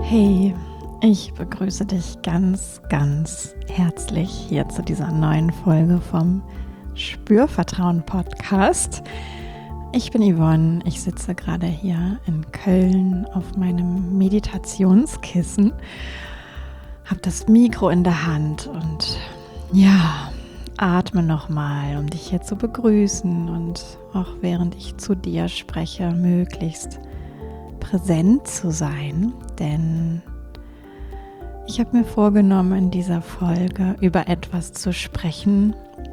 Hey, ich begrüße dich ganz, ganz herzlich hier zu dieser neuen Folge vom Spürvertrauen Podcast. Ich bin Yvonne, ich sitze gerade hier in Köln auf meinem Meditationskissen, habe das Mikro in der Hand und atme nochmal, um dich hier zu begrüßen und auch während ich zu dir spreche, möglichst präsent zu sein, denn ich habe mir vorgenommen, in dieser Folge über etwas zu sprechen,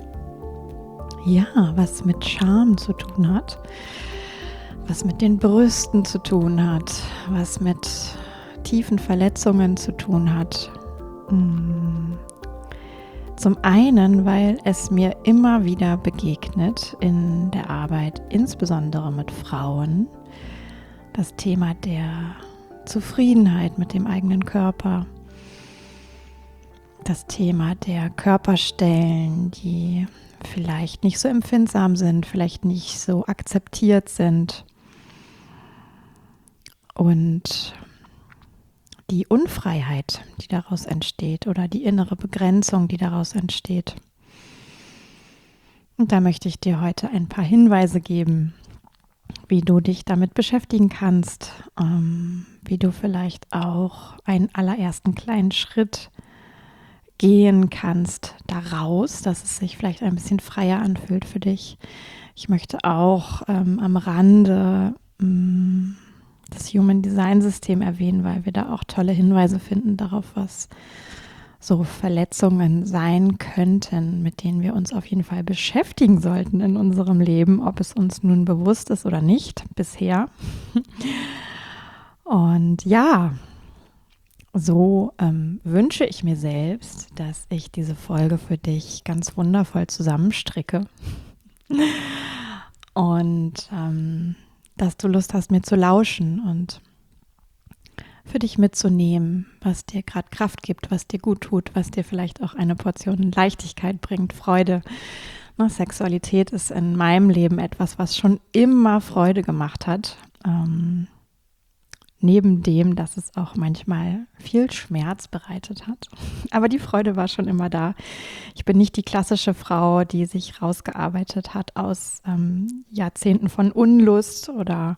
was mit Scham zu tun hat, was mit den Brüsten zu tun hat, was mit tiefen Verletzungen zu tun hat. Zum einen, weil es mir immer wieder begegnet in der Arbeit, insbesondere mit Frauen, das Thema der Zufriedenheit mit dem eigenen Körper, das Thema der Körperstellen, die vielleicht nicht so empfindsam sind, vielleicht nicht so akzeptiert sind und die Unfreiheit, die daraus entsteht oder die innere Begrenzung, die daraus entsteht. Und da möchte ich dir heute ein paar Hinweise geben, wie du dich damit beschäftigen kannst, wie du vielleicht auch einen allerersten kleinen Schritt gehen kannst daraus, dass es sich vielleicht ein bisschen freier anfühlt für dich. Ich möchte auch am Rande das Human Design System erwähnen, weil wir da auch tolle Hinweise finden darauf, was so Verletzungen sein könnten, mit denen wir uns auf jeden Fall beschäftigen sollten in unserem Leben, ob es uns nun bewusst ist oder nicht bisher. Und so wünsche ich mir selbst, dass ich diese Folge für dich ganz wundervoll zusammenstricke und dass du Lust hast, mir zu lauschen und für dich mitzunehmen, was dir gerade Kraft gibt, was dir gut tut, was dir vielleicht auch eine Portion Leichtigkeit bringt, Freude. Sexualität ist in meinem Leben etwas, was schon immer Freude gemacht hat. Neben dem, dass es auch manchmal viel Schmerz bereitet hat. Aber die Freude war schon immer da. Ich bin nicht die klassische Frau, die sich rausgearbeitet hat aus Jahrzehnten von Unlust oder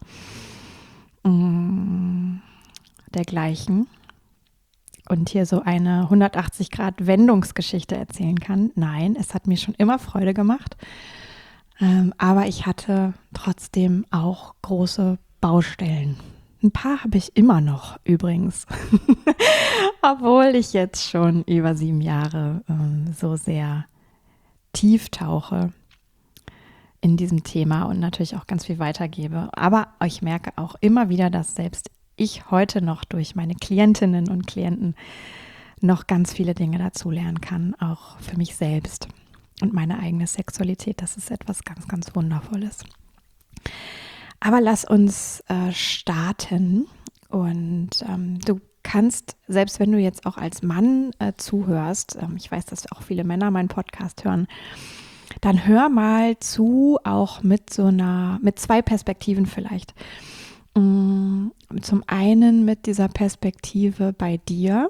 dergleichen und hier so eine 180-Grad-Wendungsgeschichte erzählen kann. Nein, es hat mir schon immer Freude gemacht, aber ich hatte trotzdem auch große Baustellen. Ein paar habe ich immer noch übrigens, obwohl ich jetzt schon über 7 Jahre so sehr tief tauche in diesem Thema und natürlich auch ganz viel weitergebe. Aber ich merke auch immer wieder, dass selbst ich heute noch durch meine Klientinnen und Klienten noch ganz viele Dinge dazulernen kann, auch für mich selbst und meine eigene Sexualität. Das ist etwas ganz, ganz Wundervolles. Aber lass uns starten und du kannst, selbst wenn du jetzt auch als Mann zuhörst, ich weiß, dass auch viele Männer meinen Podcast hören, dann hör mal zu, auch mit zwei Perspektiven vielleicht. Zum einen mit dieser Perspektive bei dir.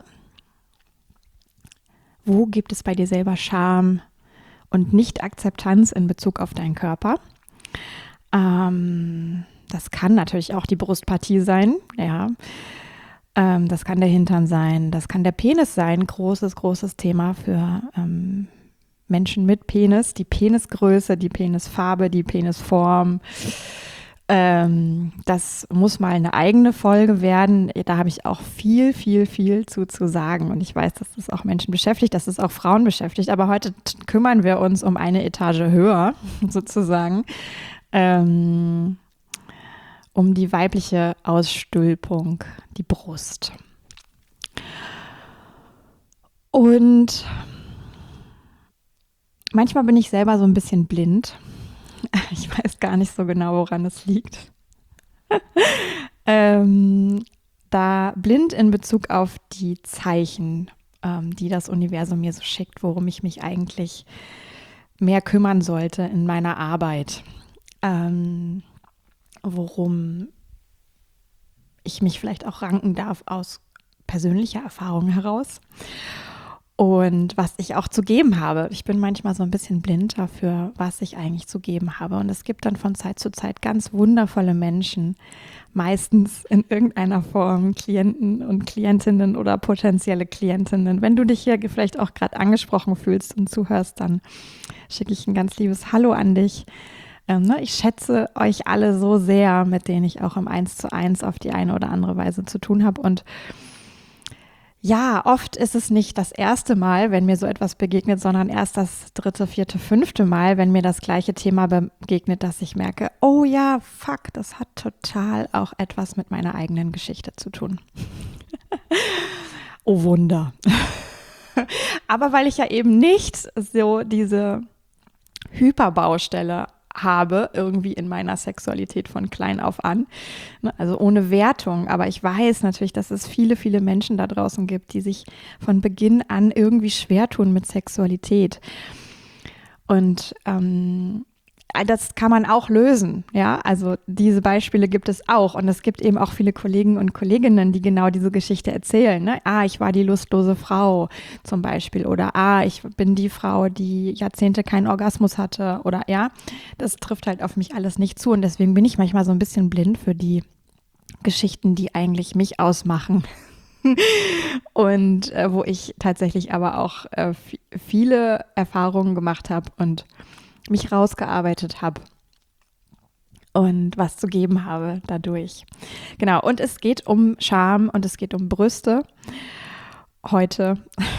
Wo gibt es bei dir selber Scham und Nicht-Akzeptanz in Bezug auf deinen Körper? Das kann natürlich auch die Brustpartie sein, ja. Das kann der Hintern sein, das kann der Penis sein. Großes, großes Thema für Menschen mit Penis. Die Penisgröße, die Penisfarbe, die Penisform. Das muss mal eine eigene Folge werden. Da habe ich auch viel, viel, viel zu sagen. Und ich weiß, dass das auch Menschen beschäftigt, dass es auch Frauen beschäftigt. Aber heute kümmern wir uns um eine Etage höher, sozusagen, um die weibliche Ausstülpung, die Brust. Und manchmal bin ich selber so ein bisschen blind. Ich weiß gar nicht so genau, woran es liegt. Da blind in Bezug auf die Zeichen, die das Universum mir so schickt, worum ich mich eigentlich mehr kümmern sollte in meiner Arbeit. Worum ich mich vielleicht auch ranken darf aus persönlicher Erfahrung heraus und was ich auch zu geben habe. Ich bin manchmal so ein bisschen blind dafür, was ich eigentlich zu geben habe. Und es gibt dann von Zeit zu Zeit ganz wundervolle Menschen, meistens in irgendeiner Form Klienten und Klientinnen oder potenzielle Klientinnen. Wenn du dich hier vielleicht auch gerade angesprochen fühlst und zuhörst, dann schicke ich ein ganz liebes Hallo an dich. Ich schätze euch alle so sehr, mit denen ich auch im 1:1 auf die eine oder andere Weise zu tun habe. Und ja, oft ist es nicht das erste Mal, wenn mir so etwas begegnet, sondern erst das dritte, vierte, fünfte Mal, wenn mir das gleiche Thema begegnet, dass ich merke, oh ja, fuck, das hat total auch etwas mit meiner eigenen Geschichte zu tun. Oh Wunder. Aber weil ich ja eben nicht so diese Hyperbaustelle habe, irgendwie in meiner Sexualität von klein auf an. Also ohne Wertung. Aber ich weiß natürlich, dass es viele, viele Menschen da draußen gibt, die sich von Beginn an irgendwie schwer tun mit Sexualität. Und das kann man auch lösen, ja, also diese Beispiele gibt es auch und es gibt eben auch viele Kollegen und Kolleginnen, die genau diese Geschichte erzählen, ne? Ich war die lustlose Frau zum Beispiel oder ich bin die Frau, die Jahrzehnte keinen Orgasmus hatte oder ja, das trifft halt auf mich alles nicht zu und deswegen bin ich manchmal so ein bisschen blind für die Geschichten, die eigentlich mich ausmachen. Und wo ich tatsächlich aber auch viele Erfahrungen gemacht habe und mich rausgearbeitet habe und was zu geben habe dadurch. Genau, und es geht um Scham und es geht um Brüste heute.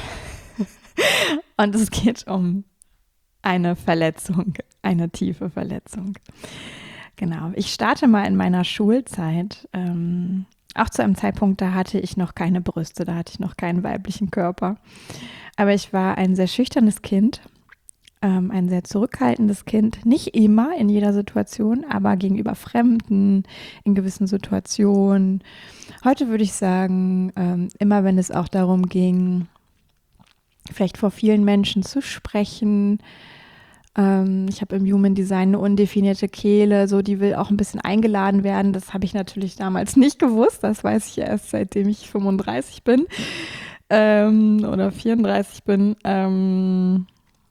Und es geht um eine Verletzung, eine tiefe Verletzung. Genau, ich starte mal in meiner Schulzeit. Auch zu einem Zeitpunkt, da hatte ich noch keine Brüste, da hatte ich noch keinen weiblichen Körper. Aber ich war ein sehr schüchternes Kind. Ein sehr zurückhaltendes Kind, nicht immer in jeder Situation, aber gegenüber Fremden, in gewissen Situationen. Heute würde ich sagen, immer wenn es auch darum ging, vielleicht vor vielen Menschen zu sprechen. Ich habe im Human Design eine undefinierte Kehle, so die will auch ein bisschen eingeladen werden. Das habe ich natürlich damals nicht gewusst, das weiß ich erst seitdem ich 35 bin oder 34 bin.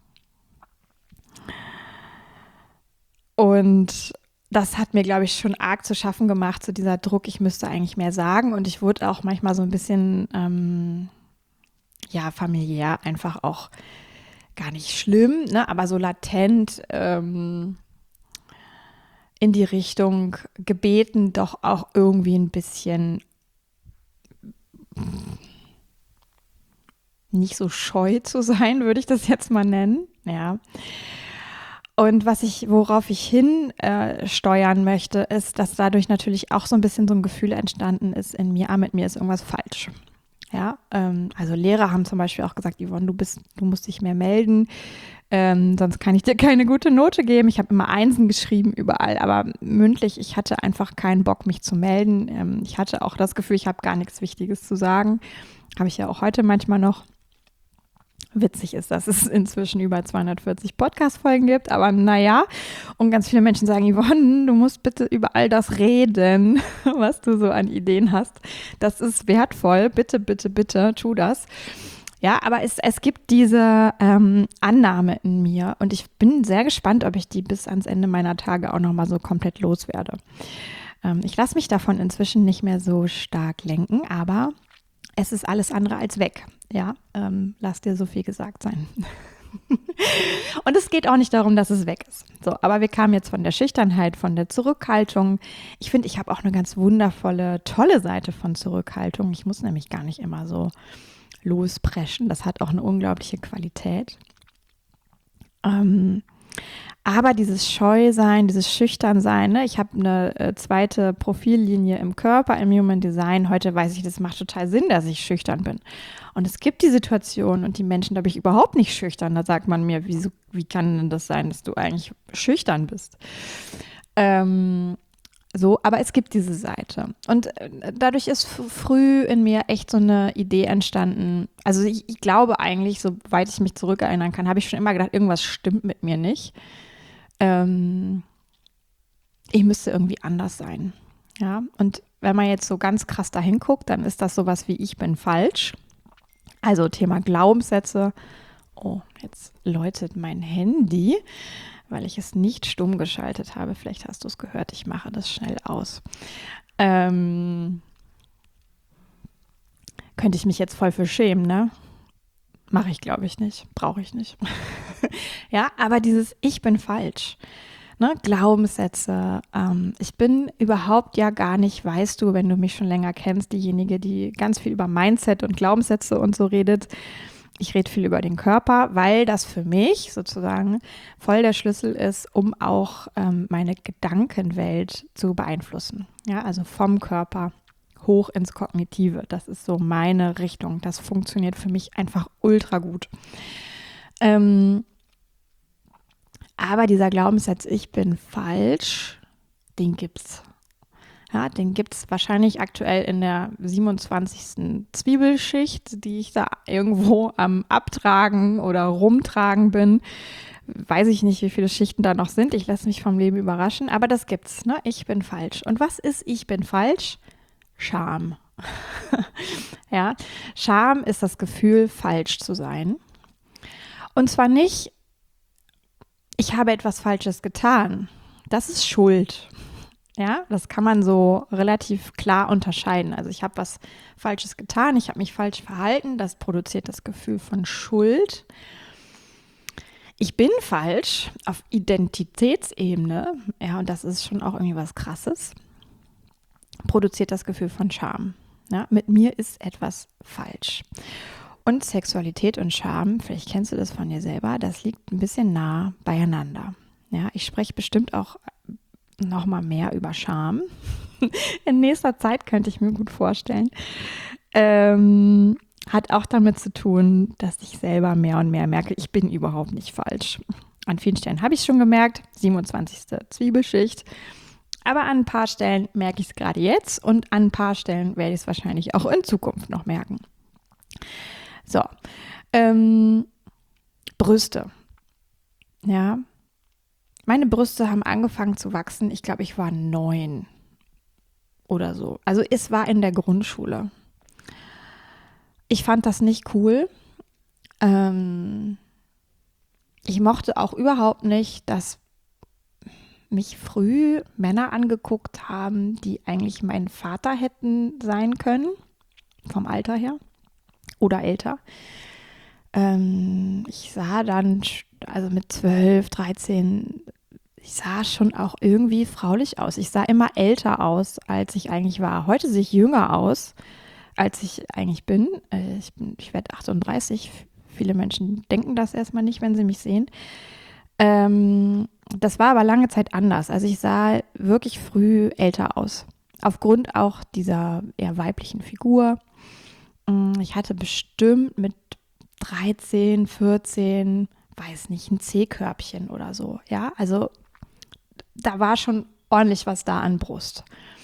Und das hat mir, glaube ich, schon arg zu schaffen gemacht, so dieser Druck, ich müsste eigentlich mehr sagen. Und ich wurde auch manchmal so ein bisschen, familiär einfach auch gar nicht schlimm, ne? Aber so latent in die Richtung gebeten, doch auch irgendwie ein bisschen nicht so scheu zu sein, würde ich das jetzt mal nennen, ja. Und worauf ich hin steuern möchte, ist, dass dadurch natürlich auch so ein bisschen so ein Gefühl entstanden ist in mir, mit mir ist irgendwas falsch. Ja, also Lehrer haben zum Beispiel auch gesagt, Yvonne, du musst dich mehr melden, sonst kann ich dir keine gute Note geben. Ich habe immer Einsen geschrieben überall, aber mündlich, ich hatte einfach keinen Bock, mich zu melden. Ich hatte auch das Gefühl, ich habe gar nichts Wichtiges zu sagen. Habe ich ja auch heute manchmal noch. Witzig ist, dass es inzwischen über 240 Podcast-Folgen gibt, aber naja, und ganz viele Menschen sagen, Yvonne, du musst bitte über all das reden, was du so an Ideen hast. Das ist wertvoll, bitte, bitte, bitte, tu das. Ja, aber es gibt diese Annahme in mir und ich bin sehr gespannt, ob ich die bis ans Ende meiner Tage auch nochmal so komplett loswerde. Ich lasse mich davon inzwischen nicht mehr so stark lenken, aber es ist alles andere als weg. Ja, lass dir so viel gesagt sein. Und es geht auch nicht darum, dass es weg ist. So, aber wir kamen jetzt von der Schüchternheit, von der Zurückhaltung. Ich finde, ich habe auch eine ganz wundervolle, tolle Seite von Zurückhaltung. Ich muss nämlich gar nicht immer so lospreschen. Das hat auch eine unglaubliche Qualität. Aber dieses Scheu-Sein, dieses Schüchtern-Sein, ne? Ich habe eine zweite Profillinie im Körper, im Human Design. Heute weiß ich, das macht total Sinn, dass ich schüchtern bin. Und es gibt die Situation und die Menschen, da bin ich überhaupt nicht schüchtern. Da sagt man mir, wie kann denn das sein, dass du eigentlich schüchtern bist? Aber es gibt diese Seite. Und dadurch ist früh in mir echt so eine Idee entstanden. Also ich glaube eigentlich, soweit ich mich zurückerinnern kann, habe ich schon immer gedacht, irgendwas stimmt mit mir nicht. Ich müsste irgendwie anders sein. Ja, und wenn man jetzt so ganz krass dahin guckt, dann ist das sowas wie ich bin falsch. Also Thema Glaubenssätze. Oh, jetzt läutet mein Handy, weil ich es nicht stumm geschaltet habe. Vielleicht hast du es gehört, ich mache das schnell aus. Könnte ich mich jetzt voll für schämen, ne? Mache ich, glaube ich, nicht. Brauche ich nicht. Ja, aber dieses Ich bin falsch. Ne, Glaubenssätze. Ich bin überhaupt ja gar nicht, weißt du, wenn du mich schon länger kennst, diejenige, die ganz viel über Mindset und Glaubenssätze und so redet. Ich rede viel über den Körper, weil das für mich sozusagen voll der Schlüssel ist, um auch meine Gedankenwelt zu beeinflussen. Ja, also vom Körper hoch ins Kognitive. Das ist so meine Richtung. Das funktioniert für mich einfach ultra gut. Aber dieser Glaubenssatz, ich bin falsch, den gibt's. Ja, den gibt's wahrscheinlich aktuell in der 27. Zwiebelschicht, die ich da irgendwo am Abtragen oder Rumtragen bin. Weiß ich nicht, wie viele Schichten da noch sind. Ich lasse mich vom Leben überraschen, aber das gibt's. Ne? Ich bin falsch. Und was ist ich bin falsch? Scham. Ja, Scham ist das Gefühl, falsch zu sein. Und zwar nicht, ich habe etwas Falsches getan. Das ist Schuld. Ja, das kann man so relativ klar unterscheiden. Also ich habe was Falsches getan, ich habe mich falsch verhalten, das produziert das Gefühl von Schuld. Ich bin falsch auf Identitätsebene, ja, und das ist schon auch irgendwie was Krasses, produziert das Gefühl von Scham. Ja, mit mir ist etwas falsch. Und Sexualität und Scham, vielleicht kennst du das von dir selber, das liegt ein bisschen nah beieinander. Ja, ich spreche bestimmt auch noch mal mehr über Scham. In nächster Zeit könnte ich mir gut vorstellen. Hat auch damit zu tun, dass ich selber mehr und mehr merke, ich bin überhaupt nicht falsch. An vielen Stellen habe ich es schon gemerkt, 27. Zwiebelschicht. Aber an ein paar Stellen merke ich es gerade jetzt und an ein paar Stellen werde ich es wahrscheinlich auch in Zukunft noch merken. So, Brüste. Ja, meine Brüste haben angefangen zu wachsen. Ich glaube, ich war 9 oder so. Also es war in der Grundschule. Ich fand das nicht cool. Ich mochte auch überhaupt nicht, dass mich früh Männer angeguckt haben, die eigentlich mein Vater hätten sein können, vom Alter her oder älter. Ich sah dann, also mit 12, 13, ich sah schon auch irgendwie fraulich aus. Ich sah immer älter aus, als ich eigentlich war. Heute sehe ich jünger aus, als ich eigentlich bin. Ich werde 38. Viele Menschen denken das erstmal nicht, wenn sie mich sehen. Das war aber lange Zeit anders. Also ich sah wirklich früh älter aus. Aufgrund auch dieser eher weiblichen Figur. Ich hatte bestimmt mit 13, 14, weiß nicht, ein C-Körbchen oder so. Ja, also da war schon ordentlich was da an Brust.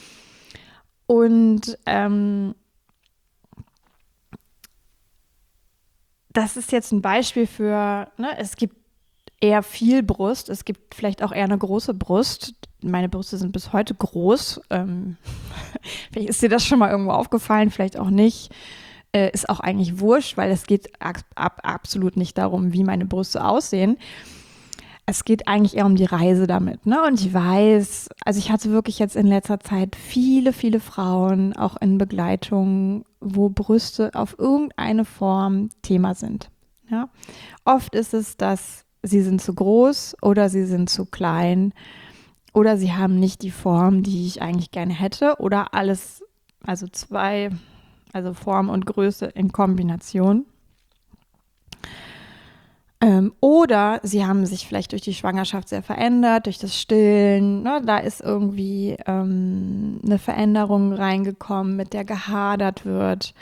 Und das ist jetzt ein Beispiel für, ne, es gibt eher viel Brust, es gibt vielleicht auch eher eine große Brust. Meine Brüste sind bis heute groß. Vielleicht ist dir das schon mal irgendwo aufgefallen, vielleicht auch nicht. Ist auch eigentlich wurscht, weil es geht absolut nicht darum, wie meine Brüste aussehen. Es geht eigentlich eher um die Reise damit, ne? Und ich weiß, also ich hatte wirklich jetzt in letzter Zeit viele, viele Frauen, auch in Begleitung, wo Brüste auf irgendeine Form Thema sind. Ja? Oft ist es, dass sie sind zu groß oder sie sind zu klein oder sie haben nicht die Form, die ich eigentlich gerne hätte oder alles, also zwei, also Form und Größe in Kombination. Oder sie haben sich vielleicht durch die Schwangerschaft sehr verändert, durch das Stillen. Ne? Da ist irgendwie eine Veränderung reingekommen, mit der gehadert wird.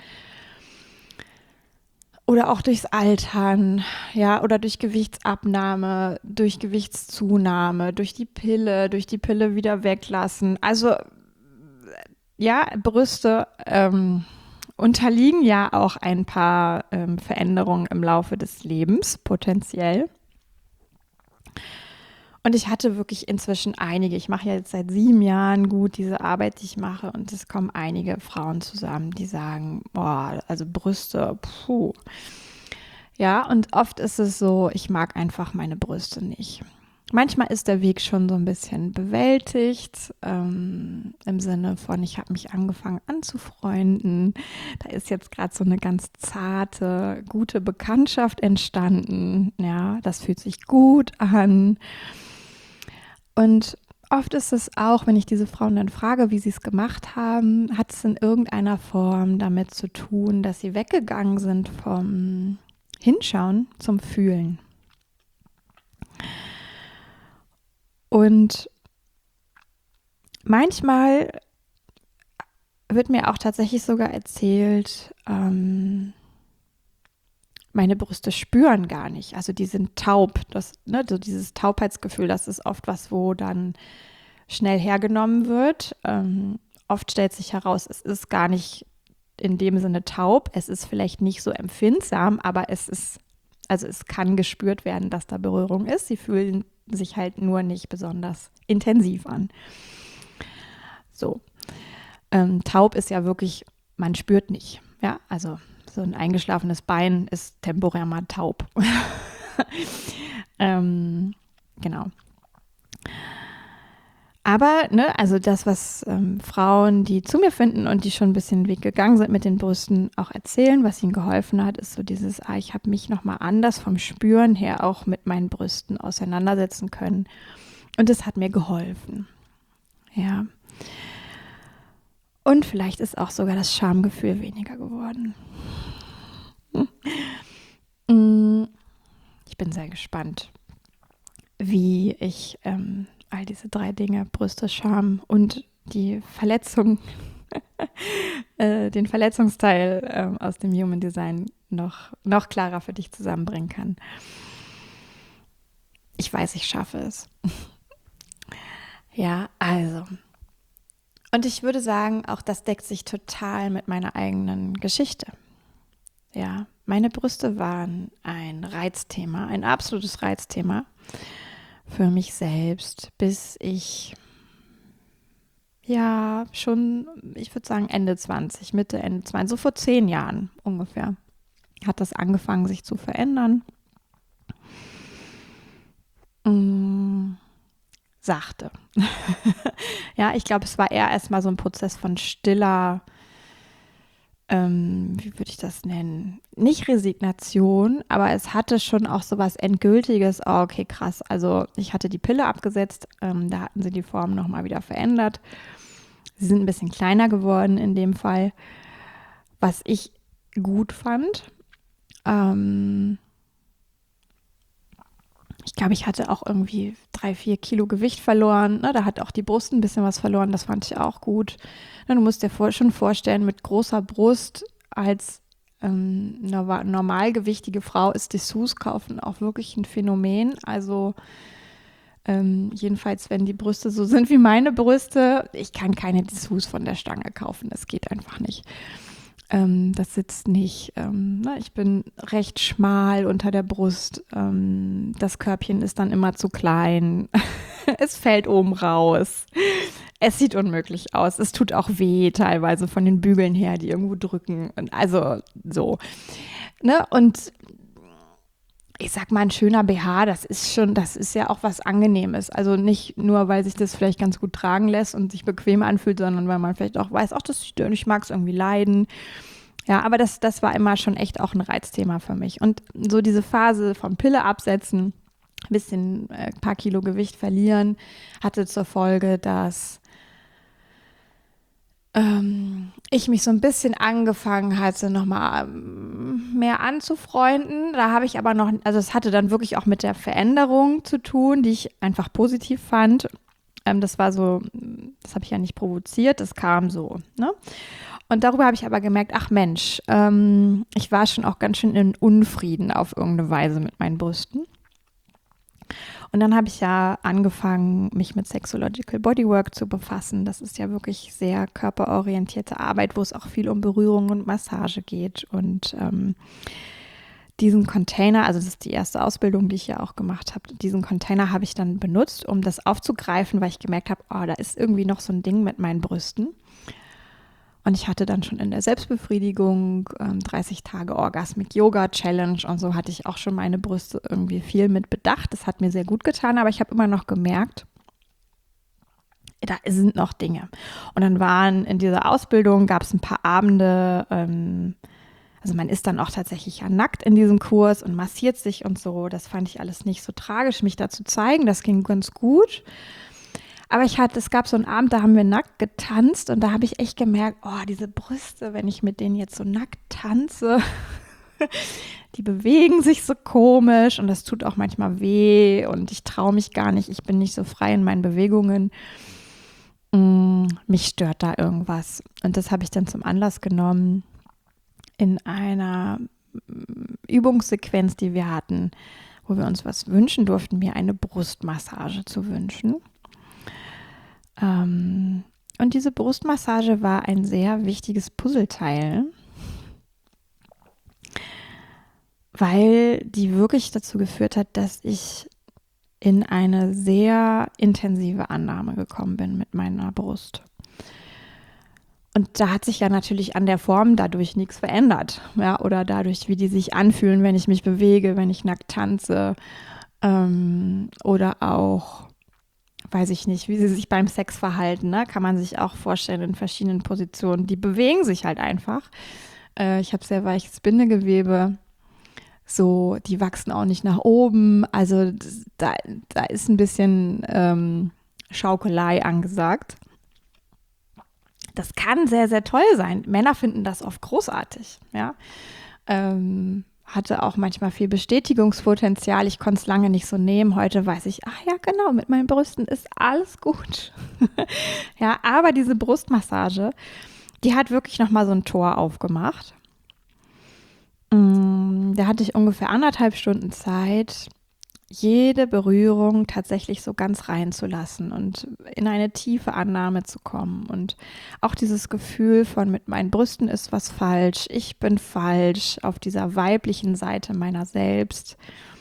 Oder auch durchs Altern, ja, oder durch Gewichtsabnahme, durch Gewichtszunahme, durch die Pille wieder weglassen. Also ja, Brüste unterliegen ja auch ein paar Veränderungen im Laufe des Lebens, potenziell. Und ich hatte wirklich inzwischen einige. Ich mache ja jetzt seit 7 Jahren gut diese Arbeit, die ich mache. Und es kommen einige Frauen zusammen, die sagen, boah, also Brüste, puh. Ja, und oft ist es so, ich mag einfach meine Brüste nicht. Manchmal ist der Weg schon so ein bisschen bewältigt, im Sinne von, ich habe mich angefangen anzufreunden. Da ist jetzt gerade so eine ganz zarte, gute Bekanntschaft entstanden. Ja, das fühlt sich gut an. Und oft ist es auch, wenn ich diese Frauen dann frage, wie sie es gemacht haben, hat es in irgendeiner Form damit zu tun, dass sie weggegangen sind vom Hinschauen zum Fühlen. Und manchmal wird mir auch tatsächlich sogar erzählt, meine Brüste spüren gar nicht. Also die sind taub. Das, ne, so dieses Taubheitsgefühl, das ist oft was, wo dann schnell hergenommen wird. Oft stellt sich heraus, es ist gar nicht in dem Sinne taub. Es ist vielleicht nicht so empfindsam, aber es ist, also es kann gespürt werden, dass da Berührung ist. Sie fühlen sich halt nur nicht besonders intensiv an. So. Taub ist ja wirklich, man spürt nicht. Ja, also so ein eingeschlafenes Bein ist temporär mal taub. Genau. Aber, ne, also das, was Frauen, die zu mir finden und die schon ein bisschen Weg gegangen sind mit den Brüsten, auch erzählen, was ihnen geholfen hat, ist so dieses, ich habe mich nochmal anders vom Spüren her auch mit meinen Brüsten auseinandersetzen können. Und es hat mir geholfen. Ja. Und vielleicht ist auch sogar das Schamgefühl weniger geworden. Ich bin sehr gespannt, wie ich all diese 3 Dinge, Brüste, Scham und die Verletzung, den Verletzungsteil aus dem Human Design noch klarer für dich zusammenbringen kann. Ich weiß, ich schaffe es. Ja, also. Und ich würde sagen, auch das deckt sich total mit meiner eigenen Geschichte. Ja, meine Brüste waren ein Reizthema, ein absolutes Reizthema für mich selbst, bis ich ja schon, ich würde sagen Ende 20, Mitte, Ende 20, so vor 10 Jahren ungefähr, hat das angefangen sich zu verändern. Sachte. Ja, ich glaube, es war eher erstmal so ein Prozess von stiller, wie würde ich das nennen? Nicht Resignation, aber es hatte schon auch so was Endgültiges. Oh, okay, krass. Also ich hatte die Pille abgesetzt, da hatten sie die Form nochmal wieder verändert. Sie sind ein bisschen kleiner geworden in dem Fall, was ich gut fand. Ich glaube, ich hatte auch irgendwie 3-4 Kilo Gewicht verloren. Ne? Da hat auch die Brust ein bisschen was verloren. Das fand ich auch gut. Du musst dir schon vorstellen, mit großer Brust als normalgewichtige Frau ist Dessous kaufen auch wirklich ein Phänomen. Also jedenfalls, wenn die Brüste so sind wie meine Brüste, ich kann keine Dessous von der Stange kaufen. Das geht einfach nicht. Das sitzt nicht. Ich bin recht schmal unter der Brust. Das Körbchen ist dann immer zu klein. Es fällt oben raus. Es sieht unmöglich aus. Es tut auch weh teilweise von den Bügeln her, die irgendwo drücken. Also so. Ne? Und ich sag mal, ein schöner BH, das ist ja auch was Angenehmes. Also nicht nur, weil sich das vielleicht ganz gut tragen lässt und sich bequem anfühlt, sondern weil man vielleicht auch weiß, ich mag es irgendwie leiden. Ja, aber das war immer schon echt auch ein Reizthema für mich. Und so diese Phase vom Pille absetzen, ein paar Kilo Gewicht verlieren, hatte zur Folge, dass ich mich so ein bisschen angefangen hatte, nochmal mehr anzufreunden. Da habe ich aber noch, also es hatte dann wirklich auch mit der Veränderung zu tun, die ich einfach positiv fand. Das war so, das habe ich ja nicht provoziert, das kam so, ne? Und darüber habe ich aber gemerkt, ach Mensch, ich war schon auch ganz schön in Unfrieden auf irgendeine Weise mit meinen Brüsten. Und dann habe ich ja angefangen, mich mit Sexological Bodywork zu befassen. Das ist ja wirklich sehr körperorientierte Arbeit, wo es auch viel um Berührung und Massage geht. Und diesen Container, also das ist die erste Ausbildung, die ich ja auch gemacht habe, diesen Container habe ich dann benutzt, um das aufzugreifen, weil ich gemerkt habe, da ist irgendwie noch so ein Ding mit meinen Brüsten. Und ich hatte dann schon in der Selbstbefriedigung 30 Tage Orgasmic Yoga Challenge und so hatte ich auch schon meine Brüste irgendwie viel mit bedacht. Das hat mir sehr gut getan, aber ich habe immer noch gemerkt, da sind noch Dinge. Und dann waren in dieser Ausbildung, gab es ein paar Abende, also man ist dann auch tatsächlich ja nackt in diesem Kurs und massiert sich und so. Das fand ich alles nicht so tragisch, mich da zu zeigen. Das ging ganz gut. Aber es gab so einen Abend, da haben wir nackt getanzt und da habe ich echt gemerkt, diese Brüste, wenn ich mit denen jetzt so nackt tanze, die bewegen sich so komisch und das tut auch manchmal weh und ich traue mich gar nicht, ich bin nicht so frei in meinen Bewegungen. Mich stört da irgendwas. Und das habe ich dann zum Anlass genommen, in einer Übungssequenz, die wir hatten, wo wir uns was wünschen durften, mir eine Brustmassage zu wünschen. Und diese Brustmassage war ein sehr wichtiges Puzzleteil, weil die wirklich dazu geführt hat, dass ich in eine sehr intensive Annahme gekommen bin mit meiner Brust. Und da hat sich ja natürlich an der Form dadurch nichts verändert, ja, oder dadurch, wie die sich anfühlen, wenn ich mich bewege, wenn ich nackt tanze, oder auch, weiß ich nicht, wie sie sich beim Sex verhalten, ne? Kann man sich auch vorstellen in verschiedenen Positionen. Die bewegen sich halt einfach. Ich habe sehr weiches Bindegewebe. So, die wachsen auch nicht nach oben. Also da ist ein bisschen Schaukelei angesagt. Das kann sehr, sehr toll sein. Männer finden das oft großartig. Ja? Hatte auch manchmal viel Bestätigungspotenzial. Ich konnte es lange nicht so nehmen. Heute weiß ich, ach ja, genau, mit meinen Brüsten ist alles gut. Ja, aber diese Brustmassage, die hat wirklich nochmal so ein Tor aufgemacht. Da hatte ich ungefähr 1,5 Stunden Zeit, jede Berührung tatsächlich so ganz reinzulassen und in eine tiefe Annahme zu kommen. Und auch dieses Gefühl von, mit meinen Brüsten ist was falsch, ich bin falsch, auf dieser weiblichen Seite meiner selbst.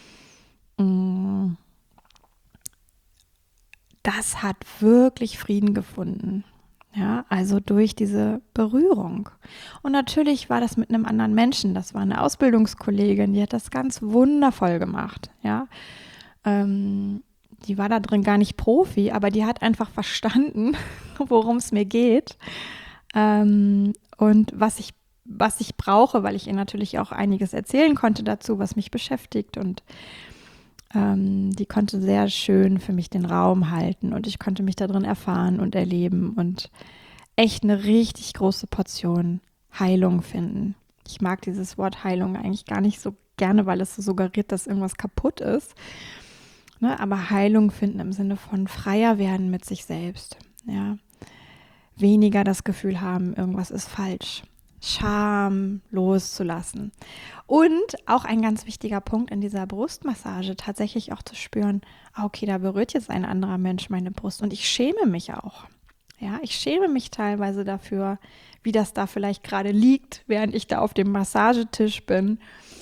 Das hat wirklich Frieden gefunden. Ja, also durch diese Berührung. Und natürlich war das mit einem anderen Menschen. Das war eine Ausbildungskollegin, die hat das ganz wundervoll gemacht. Ja, die war da drin gar nicht Profi, aber die hat einfach verstanden, worum es mir geht. Und was ich brauche, weil ich ihr natürlich auch einiges erzählen konnte dazu, was mich beschäftigt. Und die konnte sehr schön für mich den Raum halten und ich konnte mich da drin erfahren und erleben und echt eine richtig große Portion Heilung finden. Ich mag dieses Wort Heilung eigentlich gar nicht so gerne, weil es so suggeriert, dass irgendwas kaputt ist. Ne? Aber Heilung finden im Sinne von freier werden mit sich selbst. Ja? Weniger das Gefühl haben, irgendwas ist falsch. Scham loszulassen. Und auch ein ganz wichtiger Punkt in dieser Brustmassage, tatsächlich auch zu spüren, okay, da berührt jetzt ein anderer Mensch meine Brust und ich schäme mich auch. Ja, ich schäme mich teilweise dafür, wie das da vielleicht gerade liegt, während ich da auf dem Massagetisch bin.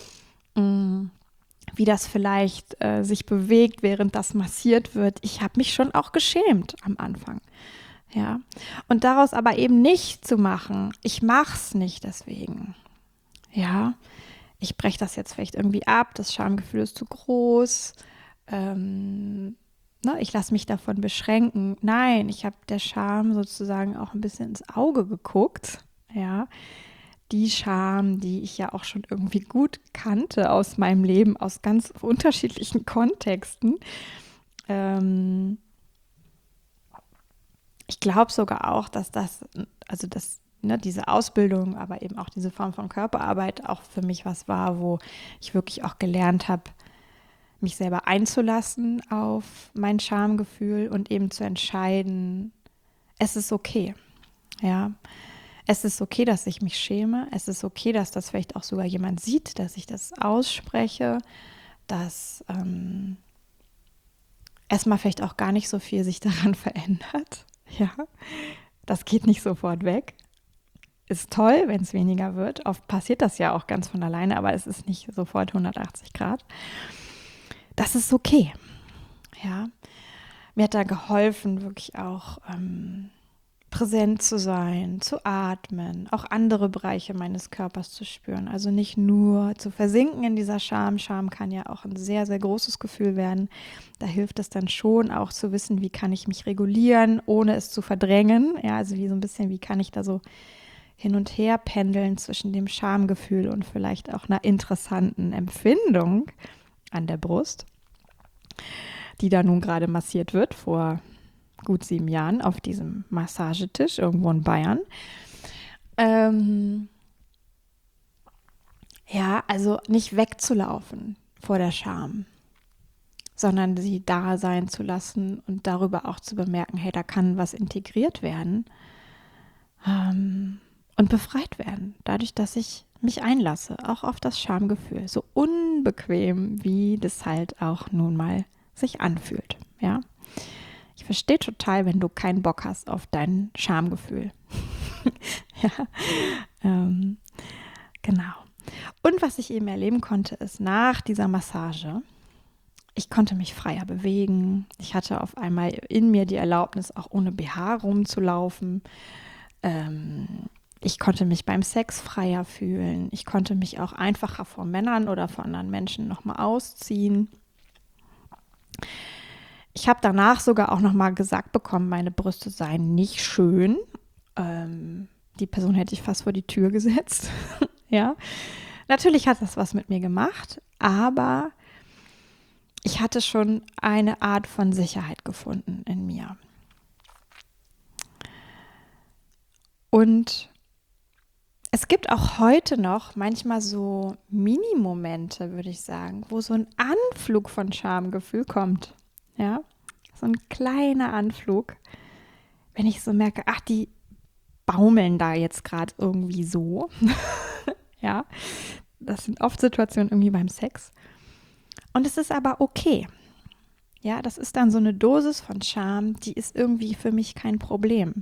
Wie das vielleicht sich bewegt, während das massiert wird. Ich habe mich schon auch geschämt am Anfang. Ja, und daraus aber eben nicht zu machen, ich mache es nicht deswegen. Ja, ich breche das jetzt vielleicht irgendwie ab, das Schamgefühl ist zu groß, ich lasse mich davon beschränken. Nein, ich habe der Scham sozusagen auch ein bisschen ins Auge geguckt. Ja, die Scham, die ich ja auch schon irgendwie gut kannte aus meinem Leben, aus ganz unterschiedlichen Kontexten. Ich glaube sogar auch, dass diese Ausbildung, aber eben auch diese Form von Körperarbeit auch für mich was war, wo ich wirklich auch gelernt habe, mich selber einzulassen auf mein Schamgefühl und eben zu entscheiden, es ist okay. Ja, es ist okay, dass ich mich schäme. Es ist okay, dass das vielleicht auch sogar jemand sieht, dass ich das ausspreche, dass erstmal vielleicht auch gar nicht so viel sich daran verändert. Ja, das geht nicht sofort weg. ist toll, wenn es weniger wird. Oft passiert das ja auch ganz von alleine, aber es ist nicht sofort 180 Grad. Das ist okay. Ja, mir hat da geholfen, wirklich auch präsent zu sein, zu atmen, auch andere Bereiche meines Körpers zu spüren. Also nicht nur zu versinken in dieser Scham. Scham kann ja auch ein sehr, sehr großes Gefühl werden. Da hilft es dann schon auch zu wissen, wie kann ich mich regulieren, ohne es zu verdrängen. Ja, also wie so ein bisschen, wie kann ich da so hin und her pendeln zwischen dem Schamgefühl und vielleicht auch einer interessanten Empfindung an der Brust, die da nun gerade massiert wird vor gut 7 Jahren auf diesem Massagetisch irgendwo in Bayern. Ja, also nicht wegzulaufen vor der Scham, sondern sie da sein zu lassen und darüber auch zu bemerken, hey, da kann was integriert werden und befreit werden, dadurch, dass ich mich einlasse, auch auf das Schamgefühl, so unbequem, wie das halt auch nun mal sich anfühlt, ja. Ich verstehe total, wenn du keinen Bock hast auf dein Schamgefühl. Ja, genau. Und was ich eben erleben konnte, ist nach dieser Massage, ich konnte mich freier bewegen. Ich hatte auf einmal in mir die Erlaubnis, auch ohne BH rumzulaufen. Ich konnte mich beim Sex freier fühlen. Ich konnte mich auch einfacher vor Männern oder vor anderen Menschen nochmal ausziehen. Ich habe danach sogar auch nochmal gesagt bekommen, meine Brüste seien nicht schön. Die Person hätte ich fast vor die Tür gesetzt. Ja, natürlich hat das was mit mir gemacht, aber ich hatte schon eine Art von Sicherheit gefunden in mir. Und es gibt auch heute noch manchmal so Mini-Momente, würde ich sagen, wo so ein Anflug von Schamgefühl kommt. Ja, so ein kleiner Anflug. Wenn ich so merke, ach, die baumeln da jetzt gerade irgendwie so. Ja, das sind oft Situationen irgendwie beim Sex. Und es ist aber okay. Ja, das ist dann so eine Dosis von Scham, die ist irgendwie für mich kein Problem.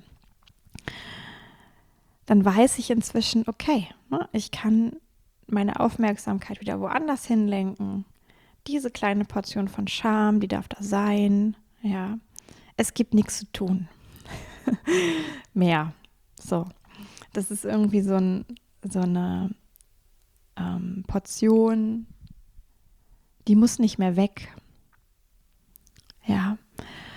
Dann weiß ich inzwischen, okay, ich kann meine Aufmerksamkeit wieder woanders hinlenken. Diese kleine Portion von Scham, die darf da sein. Ja, es gibt nichts zu tun. Mehr. So, das ist irgendwie so eine Portion, die muss nicht mehr weg. Ja.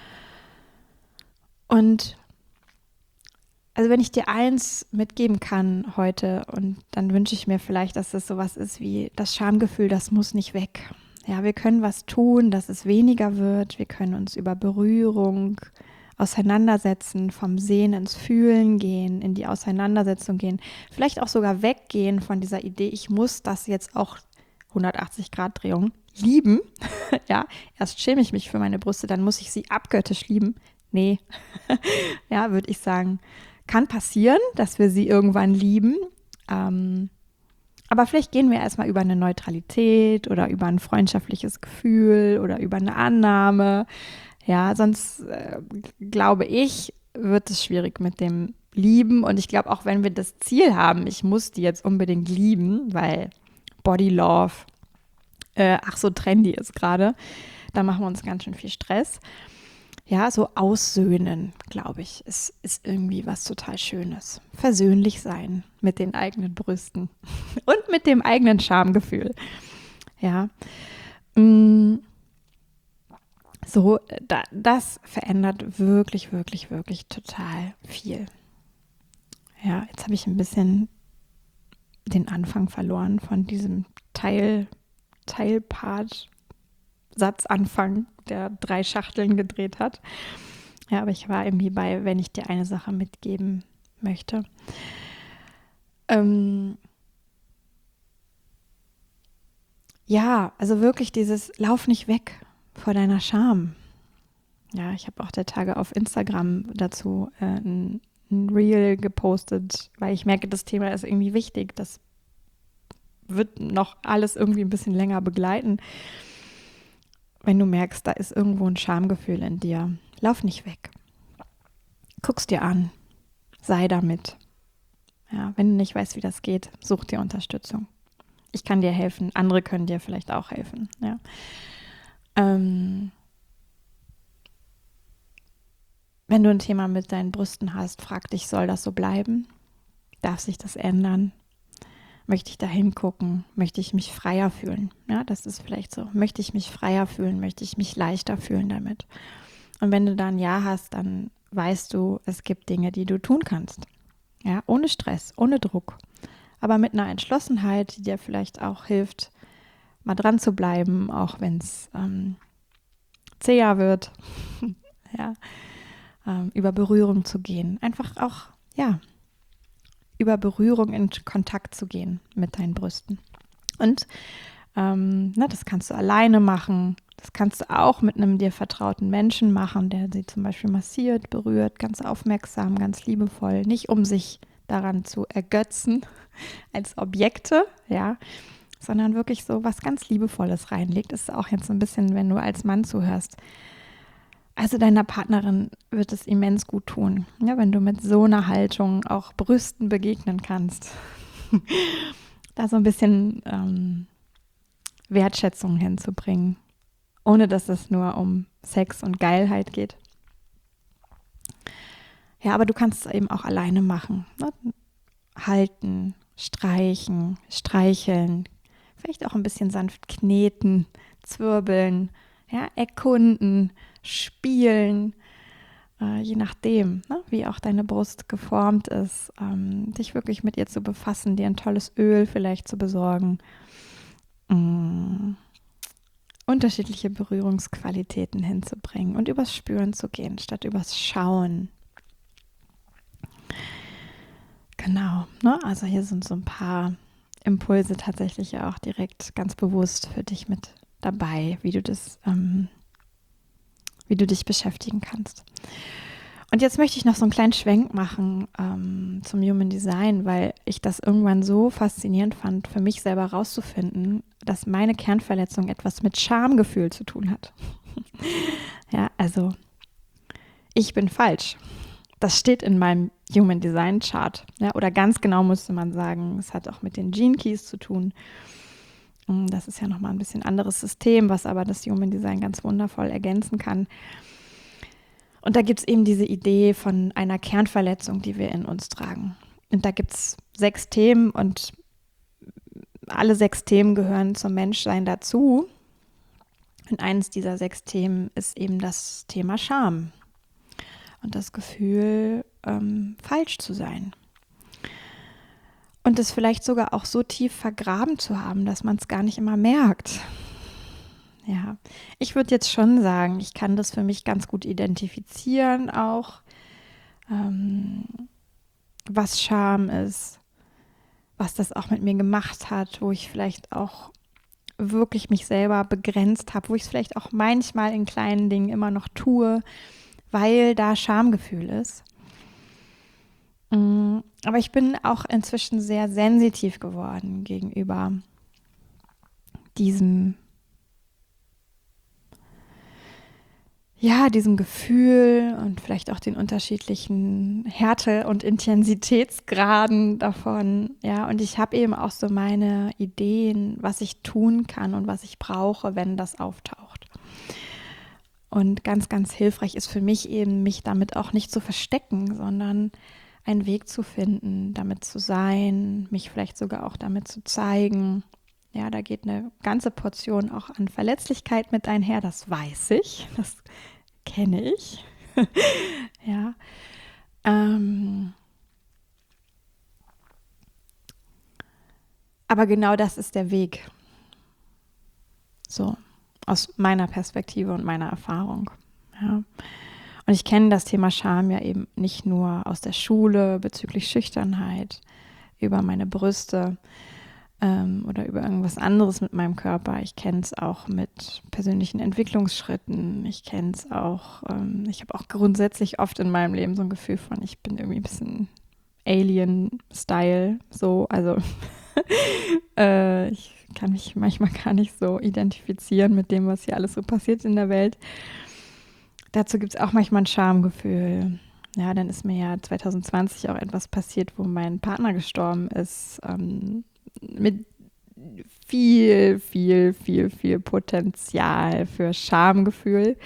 Und also wenn ich dir eins mitgeben kann heute, und dann wünsche ich mir vielleicht, dass das sowas ist wie das Schamgefühl, das muss nicht weg. Ja, wir können was tun, dass es weniger wird. Wir können uns über Berührung auseinandersetzen, vom Sehen ins Fühlen gehen, in die Auseinandersetzung gehen, vielleicht auch sogar weggehen von dieser Idee, ich muss das jetzt auch 180 Grad Drehung lieben. Ja, erst schäme ich mich für meine Brüste, dann muss ich sie abgöttisch lieben. Nee, ja, würde ich sagen, kann passieren, dass wir sie irgendwann lieben. Aber vielleicht gehen wir erstmal über eine Neutralität oder über ein freundschaftliches Gefühl oder über eine Annahme. Ja, sonst glaube ich, wird es schwierig mit dem Lieben. Und ich glaube auch, wenn wir das Ziel haben, ich muss die jetzt unbedingt lieben, weil Body Love, ach so trendy ist gerade, da machen wir uns ganz schön viel Stress. Ja, so aussöhnen, glaube ich, ist irgendwie was total Schönes. Versöhnlich sein mit den eigenen Brüsten und mit dem eigenen Schamgefühl. Ja, so, das verändert wirklich, wirklich, wirklich total viel. Ja, jetzt habe ich ein bisschen den Anfang verloren von diesem Teilpart, Satzanfang, der 3 Schachteln gedreht hat. Ja, aber ich war irgendwie bei, wenn ich dir eine Sache mitgeben möchte. Ja, also wirklich dieses Lauf nicht weg vor deiner Scham. Ja, ich habe auch der Tage auf Instagram dazu ein Reel gepostet, weil ich merke, das Thema ist irgendwie wichtig. Das wird noch alles irgendwie ein bisschen länger begleiten. Wenn du merkst, da ist irgendwo ein Schamgefühl in dir, lauf nicht weg. Guck's dir an. Sei damit. Ja, wenn du nicht weißt, wie das geht, such dir Unterstützung. Ich kann dir helfen, andere können dir vielleicht auch helfen. Ja. Wenn du ein Thema mit deinen Brüsten hast, frag dich, soll das so bleiben? Darf sich das ändern? Möchte ich da hingucken? Möchte ich mich freier fühlen? Ja, das ist vielleicht so. Möchte ich mich freier fühlen? Möchte ich mich leichter fühlen damit? Und wenn du da ein Ja hast, dann weißt du, es gibt Dinge, die du tun kannst. Ja, ohne Stress, ohne Druck. Aber mit einer Entschlossenheit, die dir vielleicht auch hilft, mal dran zu bleiben, auch wenn es zäher wird. Ja, über Berührung zu gehen. Einfach auch, ja, über Berührung in Kontakt zu gehen mit deinen Brüsten. Und das kannst du alleine machen. Das kannst du auch mit einem dir vertrauten Menschen machen, der sie zum Beispiel massiert, berührt, ganz aufmerksam, ganz liebevoll. Nicht um sich daran zu ergötzen als Objekte, ja, sondern wirklich so was ganz Liebevolles reinlegt. Das ist auch jetzt so ein bisschen, wenn du als Mann zuhörst. Also deiner Partnerin wird es immens gut tun, ja, wenn du mit so einer Haltung auch Brüsten begegnen kannst. Da so ein bisschen Wertschätzung hinzubringen, ohne dass es nur um Sex und Geilheit geht. Ja, aber du kannst es eben auch alleine machen. Ne? Halten, streichen, streicheln, vielleicht auch ein bisschen sanft kneten, zwirbeln, ja, erkunden, spielen, je nachdem, ne, wie auch deine Brust geformt ist, dich wirklich mit ihr zu befassen, dir ein tolles Öl vielleicht zu besorgen, unterschiedliche Berührungsqualitäten hinzubringen und übers Spüren zu gehen, statt übers Schauen. Genau, ne? Also hier sind so ein paar Impulse tatsächlich auch direkt ganz bewusst für dich mit dabei, wie du dich beschäftigen kannst. Und jetzt möchte ich noch so einen kleinen Schwenk machen zum Human Design, weil ich das irgendwann so faszinierend fand, für mich selber rauszufinden, dass meine Kernverletzung etwas mit Schamgefühl zu tun hat. Ja, also ich bin falsch. Das steht in meinem Human Design Chart. Ja, oder ganz genau müsste man sagen, es hat auch mit den Gene Keys zu tun. Das ist ja nochmal ein bisschen anderes System, was aber das Human Design ganz wundervoll ergänzen kann. Und da gibt es eben diese Idee von einer Kernverletzung, die wir in uns tragen. Und da gibt es 6 Themen und alle 6 Themen gehören zum Menschsein dazu. Und eines dieser 6 Themen ist eben das Thema Scham und das Gefühl, falsch zu sein. Und es vielleicht sogar auch so tief vergraben zu haben, dass man es gar nicht immer merkt. Ja, ich würde jetzt schon sagen, ich kann das für mich ganz gut identifizieren auch, was Scham ist, was das auch mit mir gemacht hat, wo ich vielleicht auch wirklich mich selber begrenzt habe, wo ich es vielleicht auch manchmal in kleinen Dingen immer noch tue, weil da Schamgefühl ist. Aber ich bin auch inzwischen sehr sensitiv geworden gegenüber diesem Gefühl und vielleicht auch den unterschiedlichen Härte- und Intensitätsgraden davon. Ja, und ich habe eben auch so meine Ideen, was ich tun kann und was ich brauche, wenn das auftaucht. Und ganz, ganz hilfreich ist für mich eben, mich damit auch nicht zu verstecken, sondern einen Weg zu finden, damit zu sein, mich vielleicht sogar auch damit zu zeigen. Ja, da geht eine ganze Portion auch an Verletzlichkeit mit einher, das weiß ich, das kenne ich. Ja. Aber genau das ist der Weg. So, aus meiner Perspektive und meiner Erfahrung. Ja. Und ich kenne das Thema Scham ja eben nicht nur aus der Schule bezüglich Schüchternheit, über meine Brüste oder über irgendwas anderes mit meinem Körper. Ich kenne es auch mit persönlichen Entwicklungsschritten. Ich kenne es auch, ich habe auch grundsätzlich oft in meinem Leben so ein Gefühl von, ich bin irgendwie ein bisschen Alien-Style, so, also ich kann mich manchmal gar nicht so identifizieren mit dem, was hier alles so passiert in der Welt. Dazu gibt es auch manchmal ein Schamgefühl. Ja, dann ist mir ja 2020 auch etwas passiert, wo mein Partner gestorben ist, mit viel, viel, viel, viel Potenzial für Schamgefühl.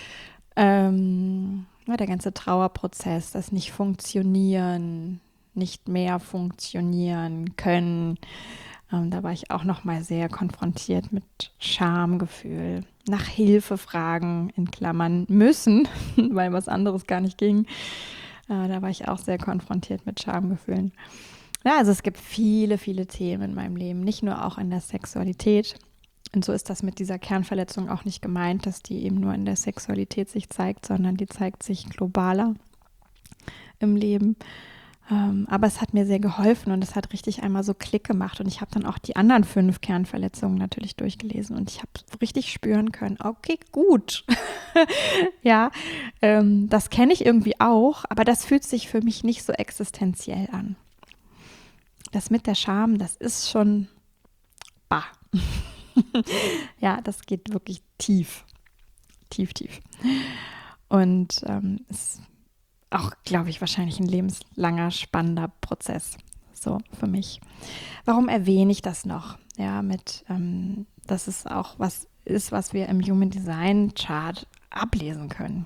Der ganze Trauerprozess, das Nicht-Funktionieren, nicht mehr funktionieren können. Da war ich auch noch mal sehr konfrontiert mit Schamgefühl. Nach Hilfe fragen, in Klammern müssen, weil was anderes gar nicht ging. Da war ich auch sehr konfrontiert mit Schamgefühlen. Ja, also es gibt viele, viele Themen in meinem Leben, nicht nur auch in der Sexualität. Und so ist das mit dieser Kernverletzung auch nicht gemeint, dass die eben nur in der Sexualität sich zeigt, sondern die zeigt sich globaler im Leben. Aber es hat mir sehr geholfen und es hat richtig einmal so Klick gemacht. Und ich habe dann auch die anderen 5 Kernverletzungen natürlich durchgelesen und ich habe richtig spüren können, okay, gut. Ja, das kenne ich irgendwie auch, aber das fühlt sich für mich nicht so existenziell an. Das mit der Scham, das ist schon bah. Ja, das geht wirklich tief. Tief, tief. Und ist auch, glaube ich, wahrscheinlich ein lebenslanger, spannender Prozess. So für mich. Warum erwähne ich das noch? Ja, dass es auch was ist, was wir im Human Design Chart ablesen können.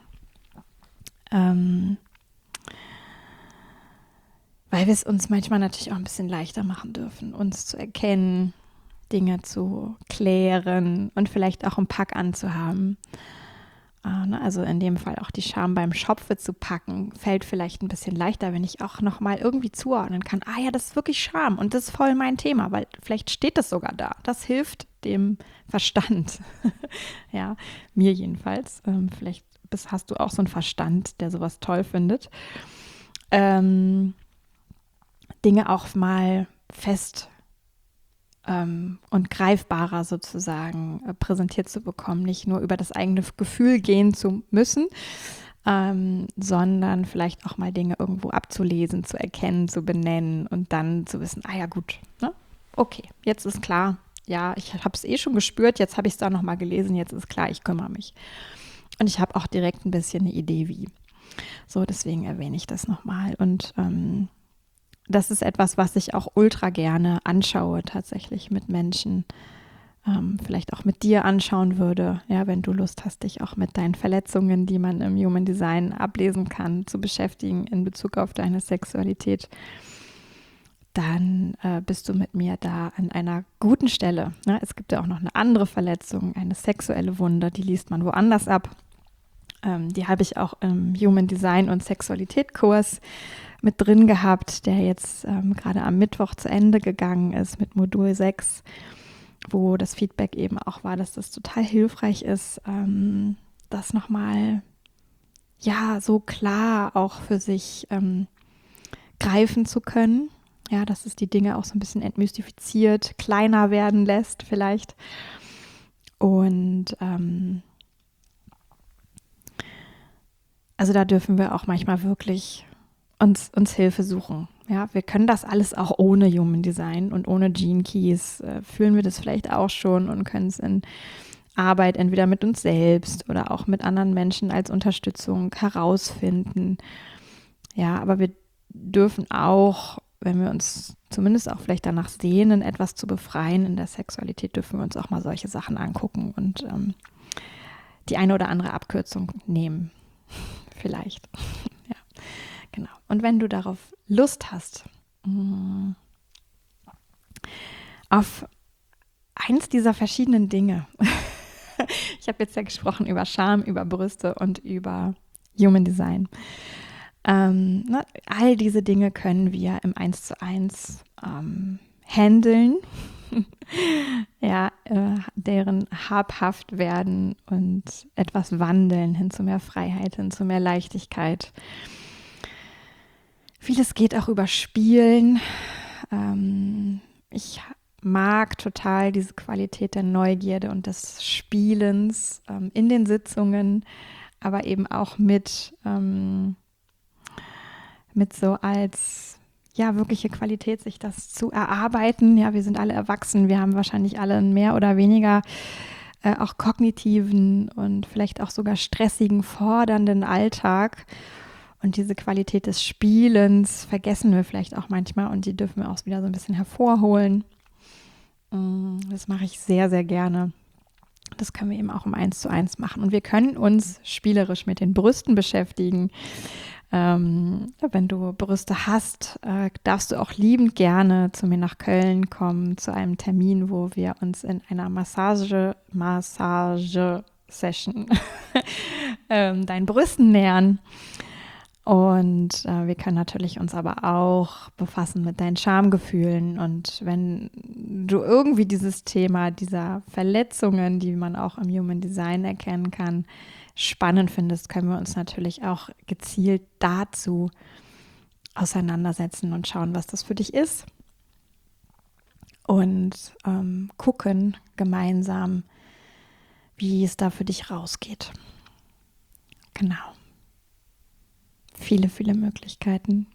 Weil wir es uns manchmal natürlich auch ein bisschen leichter machen dürfen, uns zu erkennen, Dinge zu klären und vielleicht auch einen Pack anzuhaben. Also in dem Fall auch die Scham beim Schopfe zu packen, fällt vielleicht ein bisschen leichter, wenn ich auch nochmal irgendwie zuordnen kann. Ja, das ist wirklich Scham und das ist voll mein Thema, weil vielleicht steht das sogar da. Das hilft dem Verstand. Ja, mir jedenfalls. Vielleicht hast du auch so einen Verstand, der sowas toll findet. Dinge auch mal fest und greifbarer sozusagen präsentiert zu bekommen, nicht nur über das eigene Gefühl gehen zu müssen, sondern vielleicht auch mal Dinge irgendwo abzulesen, zu erkennen, zu benennen und dann zu wissen, ja gut, ne? Okay, jetzt ist klar, ja, ich habe es schon gespürt, jetzt habe ich es da nochmal gelesen, jetzt ist klar, ich kümmere mich. Und ich habe auch direkt ein bisschen eine Idee, wie. So, deswegen erwähne ich das nochmal und das ist etwas, was ich auch ultra gerne anschaue, tatsächlich mit Menschen, vielleicht auch mit dir anschauen würde, ja, wenn du Lust hast, dich auch mit deinen Verletzungen, die man im Human Design ablesen kann, zu beschäftigen in Bezug auf deine Sexualität, dann bist du mit mir da an einer guten Stelle. Ja, es gibt ja auch noch eine andere Verletzung, eine sexuelle Wunde, die liest man woanders ab. Die habe ich auch im Human Design und Sexualität Kurs mit drin gehabt, der jetzt gerade am Mittwoch zu Ende gegangen ist mit Modul 6, wo das Feedback eben auch war, dass das total hilfreich ist, das nochmal ja so klar auch für sich greifen zu können. Ja, dass es die Dinge auch so ein bisschen entmystifiziert, kleiner werden lässt vielleicht. Und also da dürfen wir auch manchmal wirklich uns Hilfe suchen. Ja, wir können das alles auch ohne Human Design und ohne Gene Keys. Fühlen wir das vielleicht auch schon und können es in Arbeit entweder mit uns selbst oder auch mit anderen Menschen als Unterstützung herausfinden. Ja, aber wir dürfen auch, wenn wir uns zumindest auch vielleicht danach sehnen, etwas zu befreien in der Sexualität, dürfen wir uns auch mal solche Sachen angucken und die eine oder andere Abkürzung nehmen. Vielleicht. Ja, genau. Und wenn du darauf Lust hast, auf eins dieser verschiedenen Dinge, ich habe jetzt ja gesprochen über Scham, über Brüste und über Human Design. All diese Dinge können wir im 1:1 handeln, ja, deren habhaft werden und etwas wandeln hin zu mehr Freiheit, hin zu mehr Leichtigkeit. Vieles geht auch über Spielen. Ich mag total diese Qualität der Neugierde und des Spielens in den Sitzungen, aber eben auch mit so als ja wirkliche Qualität, sich das zu erarbeiten. Ja, wir sind alle erwachsen, wir haben wahrscheinlich alle einen mehr oder weniger auch kognitiven und vielleicht auch sogar stressigen, fordernden Alltag. Und diese Qualität des Spielens vergessen wir vielleicht auch manchmal und die dürfen wir auch wieder so ein bisschen hervorholen. Das mache ich sehr, sehr gerne. Das können wir eben auch im 1:1 machen. Und wir können uns spielerisch mit den Brüsten beschäftigen. Wenn du Brüste hast, darfst du auch liebend gerne zu mir nach Köln kommen, zu einem Termin, wo wir uns in einer Massage-Session deinen Brüsten nähern. Und wir können natürlich uns aber auch befassen mit deinen Schamgefühlen. Und wenn du irgendwie dieses Thema dieser Verletzungen, die man auch im Human Design erkennen kann, spannend findest, können wir uns natürlich auch gezielt dazu auseinandersetzen und schauen, was das für dich ist. Und gucken gemeinsam, wie es da für dich rausgeht. Genau. Viele, viele Möglichkeiten.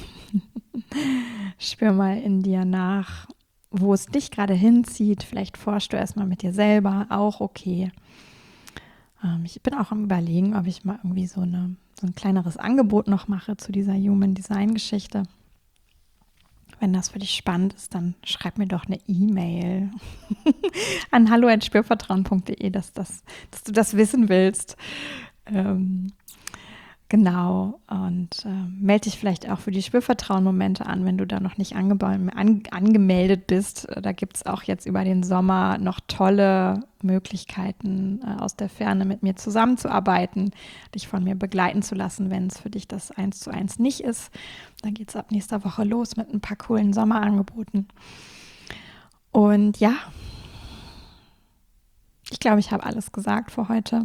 Spür mal in dir nach, wo es dich gerade hinzieht. Vielleicht forschst du erstmal mit dir selber, auch okay. Ich bin auch am Überlegen, ob ich mal irgendwie so ein kleineres Angebot noch mache zu dieser Human Design Geschichte. Wenn das für dich spannend ist, dann schreib mir doch eine E-Mail an hallo@spürvertrauen.de, dass du das wissen willst. Genau, und melde dich vielleicht auch für die Spürvertrauen-Momente an, wenn du da noch nicht angemeldet bist. Da gibt es auch jetzt über den Sommer noch tolle Möglichkeiten, aus der Ferne mit mir zusammenzuarbeiten, dich von mir begleiten zu lassen, wenn es für dich das 1:1 nicht ist. Dann geht es ab nächster Woche los mit ein paar coolen Sommerangeboten. Und ja, ich glaube, ich habe alles gesagt für heute.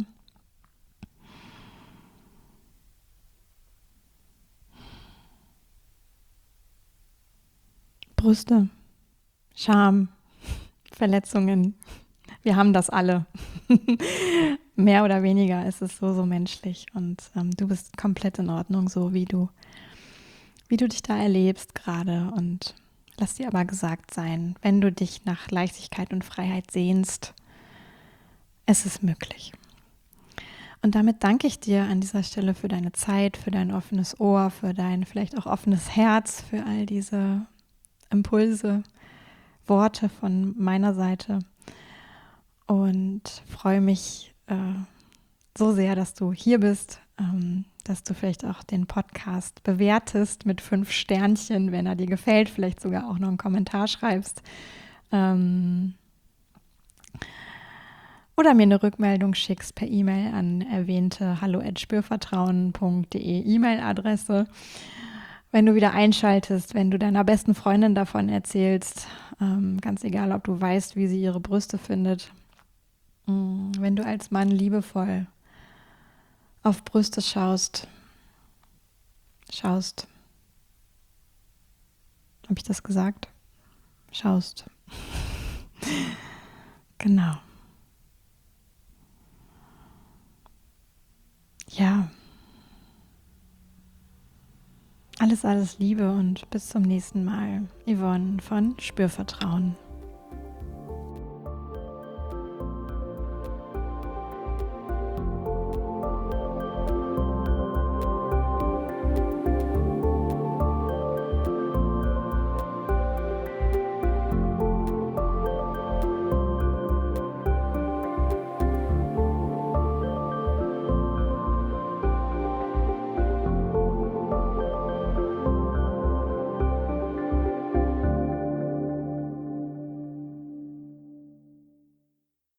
Brüste, Scham, Verletzungen. Wir haben das alle. Mehr oder weniger ist es so menschlich. Und du bist komplett in Ordnung, so wie du dich da erlebst gerade. Und lass dir aber gesagt sein, wenn du dich nach Leichtigkeit und Freiheit sehnst, es ist möglich. Und damit danke ich dir an dieser Stelle für deine Zeit, für dein offenes Ohr, für dein vielleicht auch offenes Herz, für all diese Impulse, Worte von meiner Seite und freue mich so sehr, dass du hier bist, dass du vielleicht auch den Podcast bewertest mit 5 Sternchen, wenn er dir gefällt, vielleicht sogar auch noch einen Kommentar schreibst oder mir eine Rückmeldung schickst per E-Mail an erwähnte hallo@spürvertrauen.de E-Mail-Adresse. Wenn du wieder einschaltest, wenn du deiner besten Freundin davon erzählst, ganz egal, ob du weißt, wie sie ihre Brüste findet, wenn du als Mann liebevoll auf Brüste schaust, habe ich das gesagt? Schaust. Genau. Ja. Alles Liebe und bis zum nächsten Mal. Yvonne von Spürvertrauen.